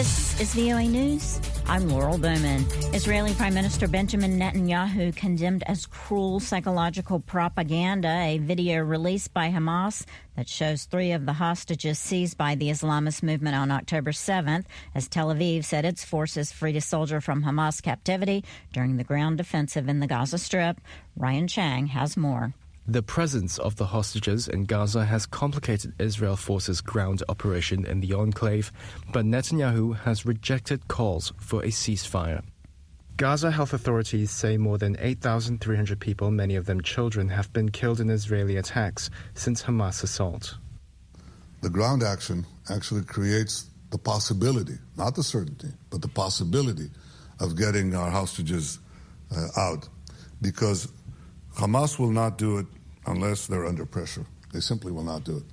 This is VOA News. I'm Laurel Bowman. Israeli Prime Minister Benjamin Netanyahu condemned as cruel psychological propaganda a video released by Hamas that shows 3 of the hostages seized by the Islamist movement on October 7th, as Tel Aviv said its forces freed a soldier from Hamas captivity during the ground offensive in the Gaza Strip. Ryan Chang has more. The presence of the hostages in Gaza has complicated Israel forces' ground operation in the enclave, but Netanyahu has rejected calls for a ceasefire. Gaza health authorities say more than 8,300 people, many of them children, have been killed in Israeli attacks since Hamas' assault. The ground action actually creates the possibility, not the certainty, but the possibility of getting our hostages out, because Hamas will not do it unless they're under pressure. They simply will not do it.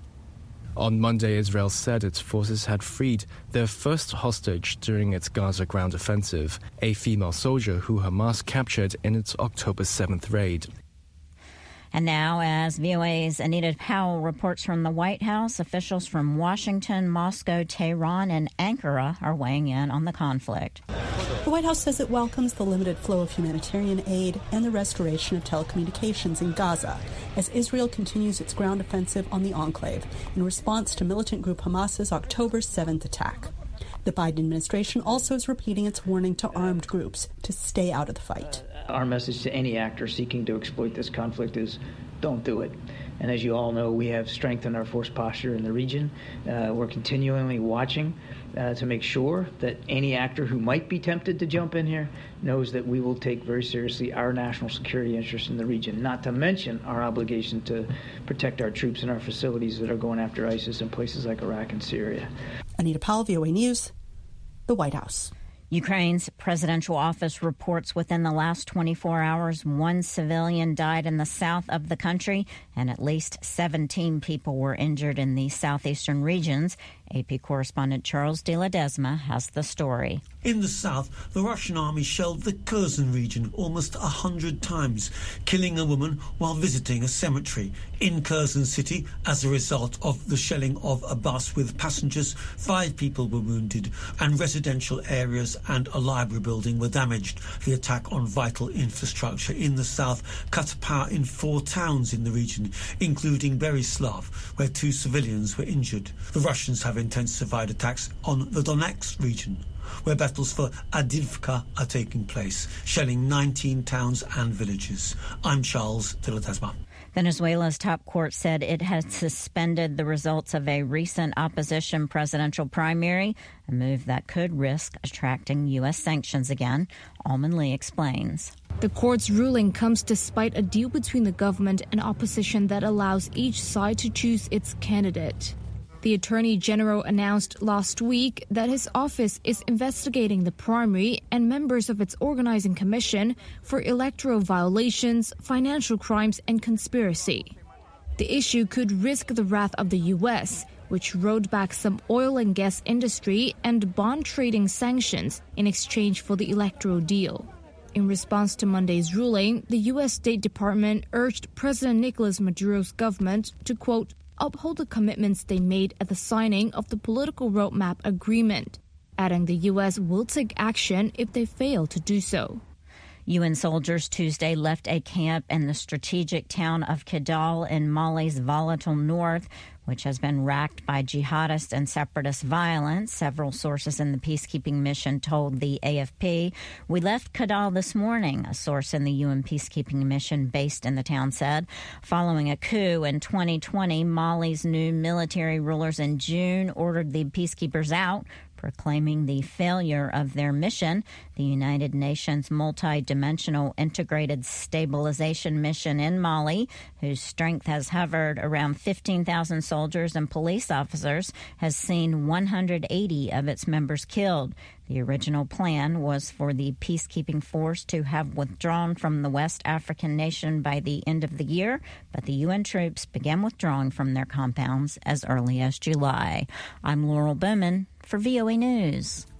On Monday, Israel said its forces had freed their first hostage during its Gaza ground offensive, a female soldier who Hamas captured in its October 7th raid. And now, as VOA's Anita Powell reports from the White House, officials from Washington, Moscow, Tehran, and Ankara are weighing in on the conflict. The White House says it welcomes the limited flow of humanitarian aid and the restoration of telecommunications in Gaza as Israel continues its ground offensive on the enclave in response to militant group Hamas's October 7th attack. The Biden administration also is repeating its warning to armed groups to stay out of the fight. Our message to any actor seeking to exploit this conflict is don't do it. And as you all know, we have strengthened our force posture in the region. We're continually watching to make sure that any actor who might be tempted to jump in here knows that we will take very seriously our national security interests in the region, not to mention our obligation to protect our troops and our facilities that are going after ISIS in places like Iraq and Syria. Anita Powell, VOA News, the White House. Ukraine's presidential office reports within the last 24 hours, 1 civilian died in the south of the country and at least 17 people were injured in the southeastern regions. AP correspondent Charles de Ledesma has the story. In the south, the Russian army shelled the Kherson region almost 100 times, killing a woman while visiting a cemetery. In Kherson city, as a result of the shelling of a bus with passengers, 5 people were wounded and residential areas and a library building were damaged. The attack on vital infrastructure in the south cut power in 4 towns in the region, including Berislav, where 2 civilians were injured. The Russians have intensified attacks on the Donetsk region, where battles for Avdiivka are taking place, shelling 19 towns and villages. I'm Charles de Ledesma. Venezuela's top court said it had suspended the results of a recent opposition presidential primary, a move that could risk attracting U.S. sanctions again. Alman Lee explains. The court's ruling comes despite a deal between the government and opposition that allows each side to choose its candidate. The Attorney General announced last week that his office is investigating the primary and members of its organizing commission for electoral violations, financial crimes, and conspiracy. The issue could risk the wrath of the U.S., which rolled back some oil and gas industry and bond trading sanctions in exchange for the electoral deal. In response to Monday's ruling, the U.S. State Department urged President Nicolas Maduro's government to, quote, uphold the commitments they made at the signing of the political roadmap agreement, adding the U.S. will take action if they fail to do so. UN soldiers Tuesday left a camp in the strategic town of Kidal in Mali's volatile north, which has been racked by jihadist and separatist violence. Several sources in the peacekeeping mission told the AFP. We left Kidal this morning, a source in the UN peacekeeping mission based in the town said. Following a coup in 2020, Mali's new military rulers in June ordered the peacekeepers out, proclaiming the failure of their mission. The United Nations multi-dimensional integrated stabilization mission in Mali, whose strength has hovered around 15,000 soldiers and police officers, has seen 180 of its members killed. The original plan was for the peacekeeping force to have withdrawn from the West African nation by the end of the year, but the UN troops began withdrawing from their compounds as early as July. I'm Laurel Bowman for VOA News.